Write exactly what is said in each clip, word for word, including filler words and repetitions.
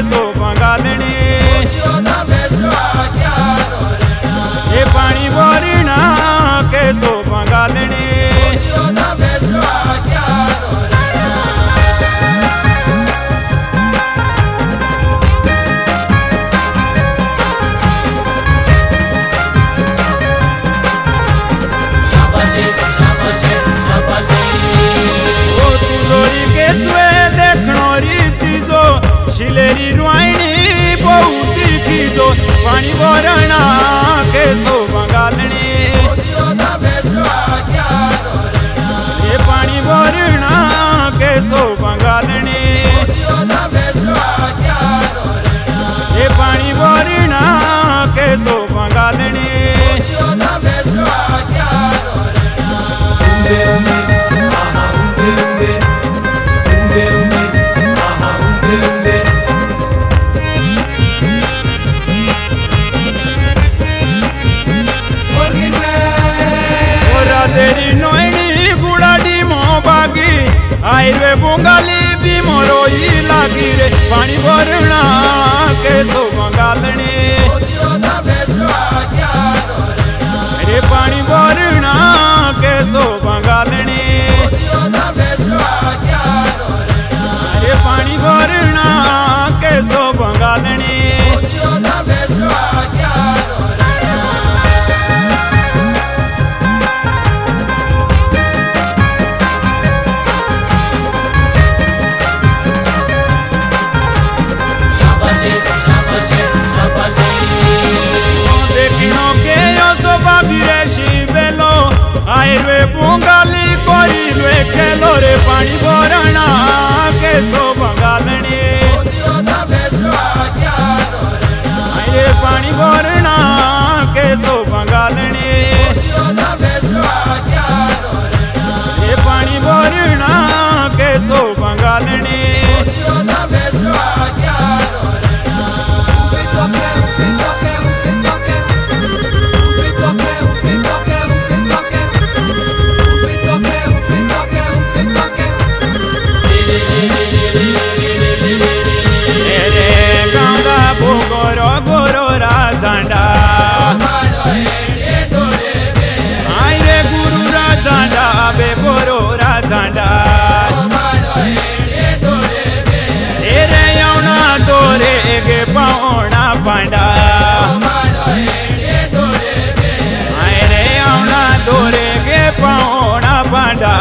सोपां गालने ये पानी बोरना के सोपां गालने शिलेरी रुआणी बहुती कीजो पानी बोरना के सोपां गालने ये पानी बोरना के सोपां गालने ये पानी बोरना के सोपां गालने आईवे बुंगाली भी मोरोई लागी रे पानी बोरना के सोपां गालने रे पानी बोरना के सोपां गालने रे पानी बोरना के सोपां गालने आईवे बुंगाली कोरी लुए खेलो रे पानी बोरना के सोपां गालने आईवे पानी बोरना के सोपां गालने ये पानी बोरना के सोपां गालने पावना पांडा रे आउना दोरे गे पावना पांडा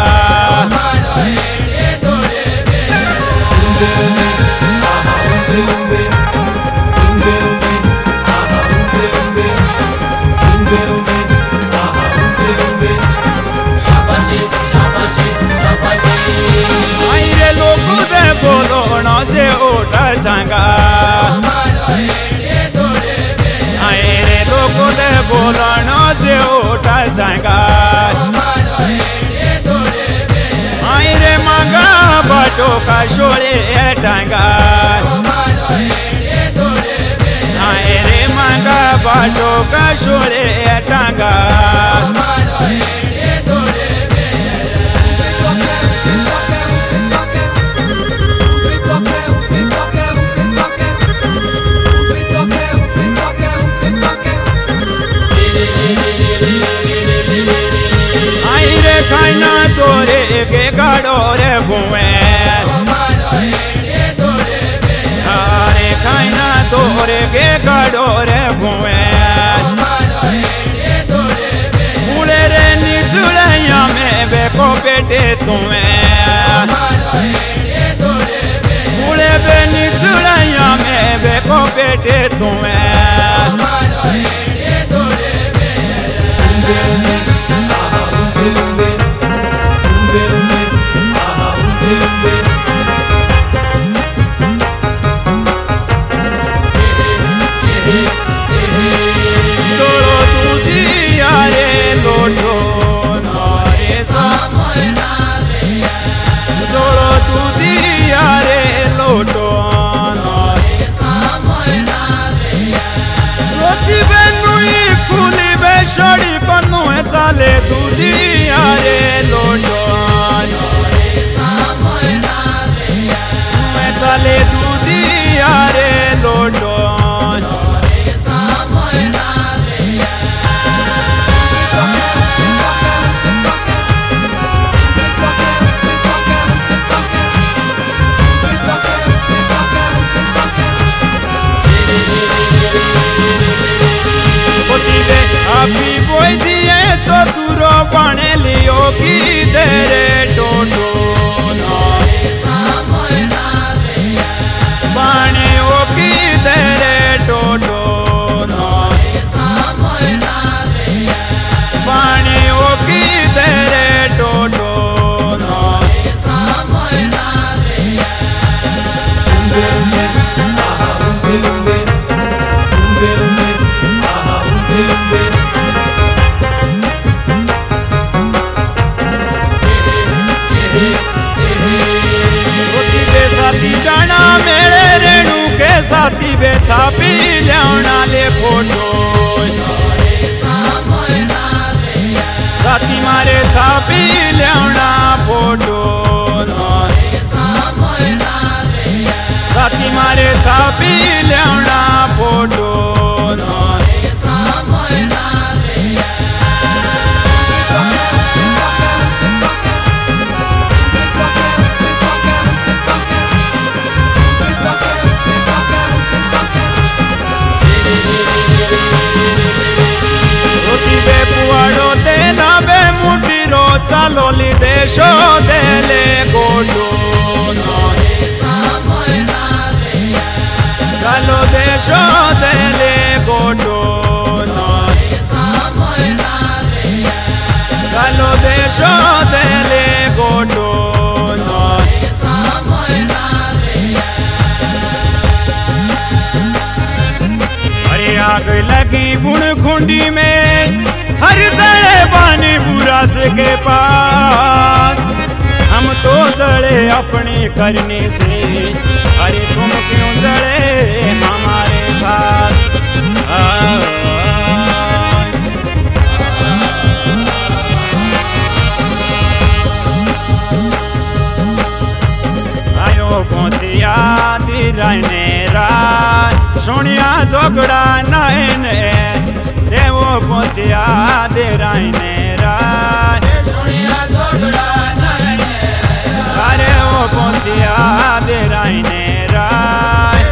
आईरे लोग दे बोलो न जे ओटा चांगा आईरे लोग दे बोलो न जे ओटा चांगा आईरे मांगा बाटो का शोले टांगा आईरे मांगा बाटो का शोले टांगा खाना तोरे के गाड़ो रे भुए अरे खाना तोरे के गाड़ो रे भुए बुले रे निचुड़ैया में बेको पेटे तुम्हें बुले बे निचुड़ैया में बेको पेटे तुम्हें छोड़ो तू दिया रे लोटो नारे सा छोड़ो तू दिया रे लोटो नारे सा सोती बेनुई खुली बेशड़ी पन्नू चाले तू दिया रे लोटो चाले तू दिया रे साथी बे छापी ल्याउना ले फोटो साथी मारे छापी ल्याउना फोटो साथी मारे छापी ल्याउना फोटो चालोली देशो देले गोटो चालो देशो देले गोटो चालो देशो देले गोटो अरे आग लगी गुण खुंडी में हर जड़े पानी बुरा से के पार हम तो जड़े अपने करने से अरे तुम क्यों जड़े हमारे साथ आयो पहुंचिया दिराने रात सोनिया झगड़ा नैने देवो पहुंचिया दे रायने राय अरे वो पहुंचिया दे रायने राय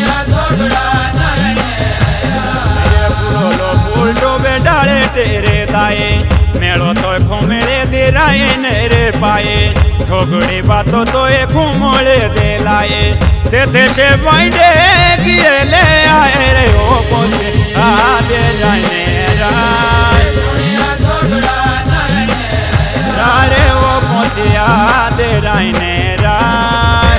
पुरो पुलटो बे डाले तेरे दाए मेलो तो घूमले दे रायने रे पाए ठोगड़ी बातों तो ये घूमले दे लाए तेथे से बाइडे किए ले आए रे वो पहुंचिया दे रायने रे वो पहुंचिया दे रायने राय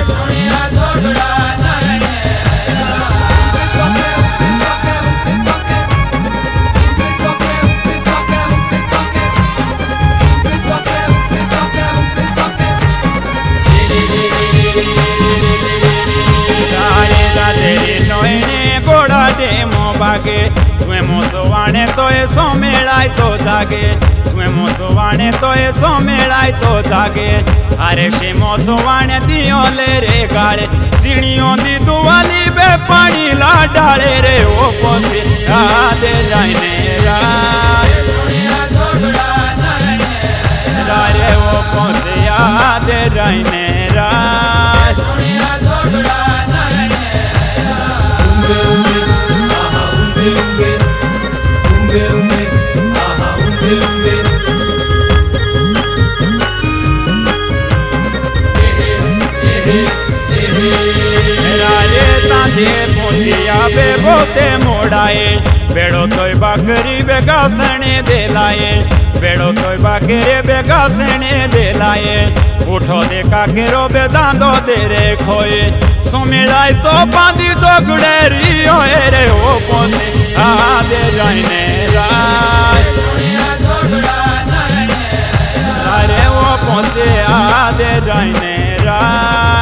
गोड़ा दे मो बागे तुम्हें मोसवाने तो ये सो मेलाय तो जागे तुम्हें मोसवाने तो ये सो मेलाय तो जागे अरे शे मोसवाने दियो ले रे गाड़े चिड़ियों दी दुआली बे पानी ला डाले रे वो पहुंचे दे रायने राय रे वो पहुंचे दे रायने राय पहुंचिया बे बोते मोड़ाए बेड़ो तोय बाकरी बेगा सने दे लाए बेड़ो तोय बाकरे बेगा सने दे लाए उठो देखा केरो बे दांदो दे रे खोए सोमिलाई तो बांधी जोगड़े रियो रे ओ पहुंचे आ दे रायने राय अरे वो पहुंचे आ दे रायने राय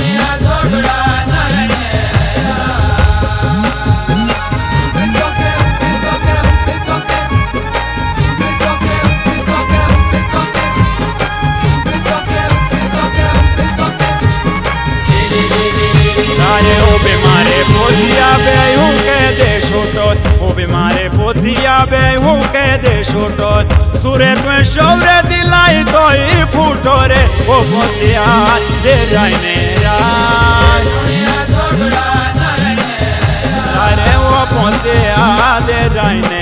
पोचिया बे हूँ के दे छोटो वो बीमारे पोचिया बे हूँ के दे छोटो सूरे तुम्हें शौरे दिलाई तो ही फूटो रे वो पोचिया दे रायने राय अरे वो पोचिया दे रायने